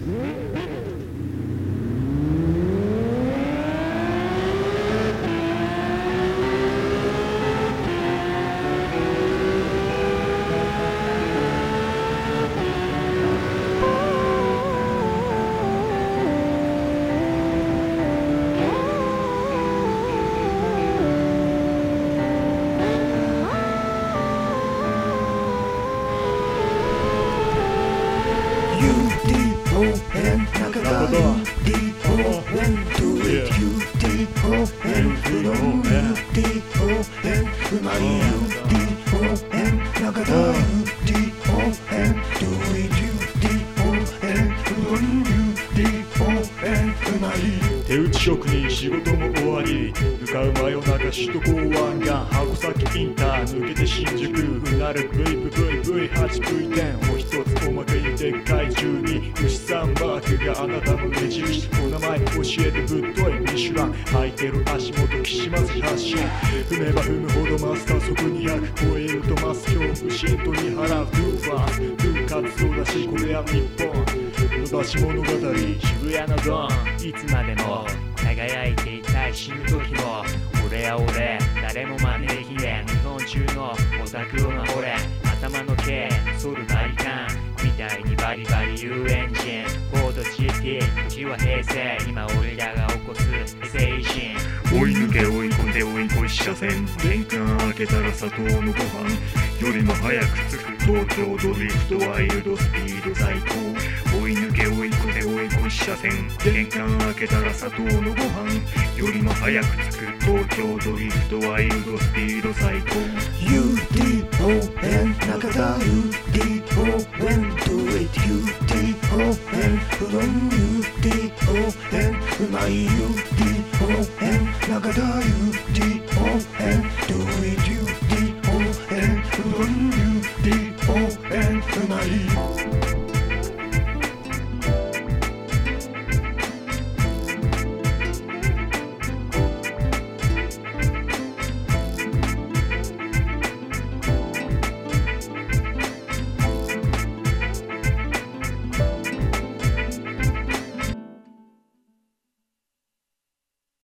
UDON 中田 UDON Do it UDON from UDON うまい UDON 中田 UDON Do it UDON from UDON うまい手打ち職人仕事も終わり向かう真夜中首都高湾岸箱崎インター抜けて新宿うなる VVV8V10 お一つおまけにでっかい12牛さんマークがあなたの目印お名前教えてぶっといミシュラン履いてる足元岸松発信踏めば踏むほどマスターそこに超えると増す恐怖心とに払う Do fast Do 活動だしこれは日本伸ばし物語渋谷のドンいつまでも輝いていたい死ぬ時も俺や俺誰も真似できねえ日本中のオタクを守れ頭の毛剃るバリカンみたいにバリバリ言うエンジンフォード GT 時は平成今俺らが起こす成人追い抜け追い込んで追い越し車線玄関開けたら砂糖のご飯よりも早く着く東京ドリフトワイルドスピード最高追い抜け追い込んで追い越し車線玄関開けたら砂糖のご飯よりも早く着く東京ドリフトワイルドスピード最高 UDON 中田 UDON Do it UDON from UDON うまい UDON 中田 UDON